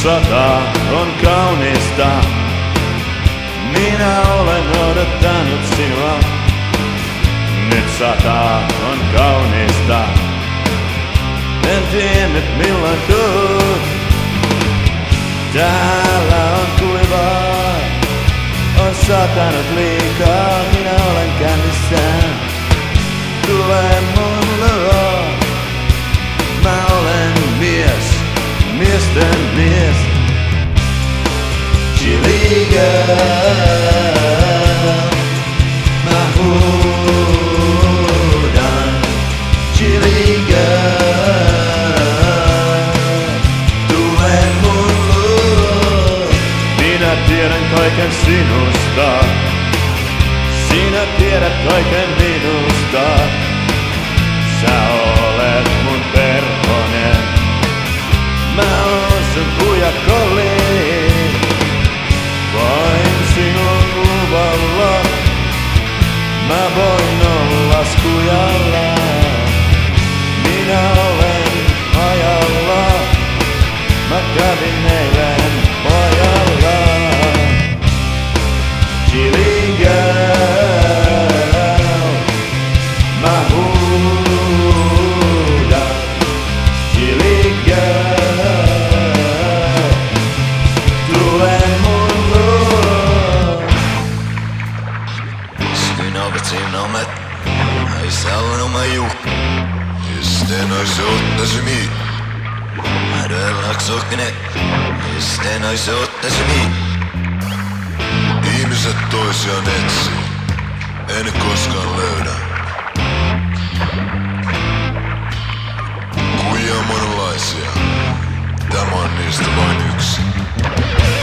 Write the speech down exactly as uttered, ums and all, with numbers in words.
sota on kaunista. Minä olen odottanut sinua. Nyt sata on kaunista. En tiennyt milloin tuut. Täällä on kuivaa. On satanut liikaa. Minä olen kännissä. Tule mun luo. Mä olen mies. Miesten mies. Chili girl. Mä huudan. Chili girl. Tule mun luo. Minä tiedän kaiken sinusta. Sinä tiedät kaiken minusta. Sä olet mun perhonen. Mä oon sun hujakolli. Vain sinun luvalla. Mä voin olla skujalla. Minä olen ajalla. Mä kävin eilen pojalla. Chili girl. Mä huudan. Chili girl. Tule mun luo. Skrina betinnamet. Ei sauna maju. Isten ois ottaisemmi. Ädöllaks okkene. Isten ois ottaisemmi. Ihmiset toisiaan etsii. En koskaan löydä. Kujia monenlaisia. Tämä on niistä vain yksi.